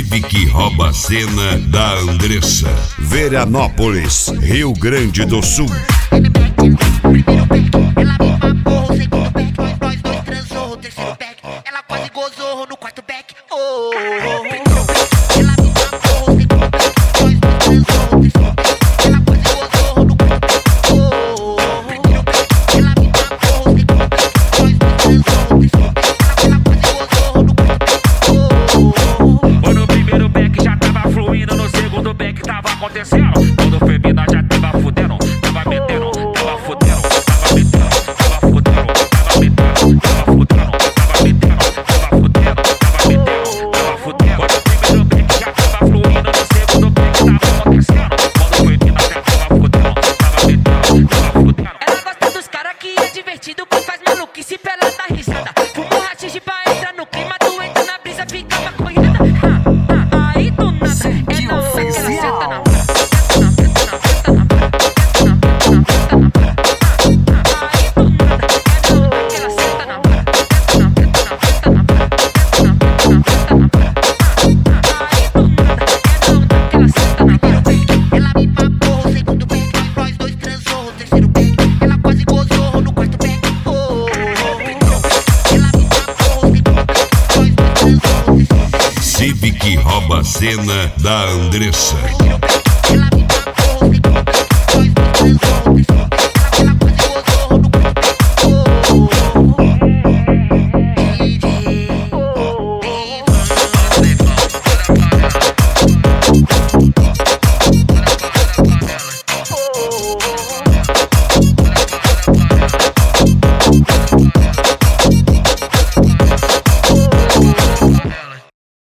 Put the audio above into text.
Civic rouba a cena da Andressa. Veranópolis, Rio Grande do Sul. Primeiro back, ela me mamou, segundo back, nós dois transou, terceiro back, ela quase gozou no quarto back. Oh, ela me mamou, segundo back, nós dois transou, terceiro back, ela quase gozou no quarto back. Oh, primeiro back, ela me mamou, segundo back, nós dois transou, terceiro back, ela quase gozou no quarto back. Oh, no primeiro back já tava fluindo, no segundo back tava acontecendo. Quando foi mina já tava fudendo, tava metendo, tava fudendo, tava metendo, tava fudendo, tava metendo, tava fudendo, tava metendo, tava fudendo, tava metendo, tava fudendo. No primeiro back já tava fluindo, no segundo back tava acontecendo. Quando foi mina já tava fudendo, tava metendo, tava fudendo. Ela gosta dos caras que é divertido, que faz maluquice pra ela dar risada. Fumo rachixe pra entrar no clima, tu entra na brisa, fica maconhada. Aí do nada, é na hora que ela senta na hora. Ela me mamou, segundo back, nós dois transou, terceiro back, ela quase gozou no quarto back. Oh, ela me mamou, segundo back, nós dois transou, terceiro back. Civic rouba a cena da Andressa. Primeiro back,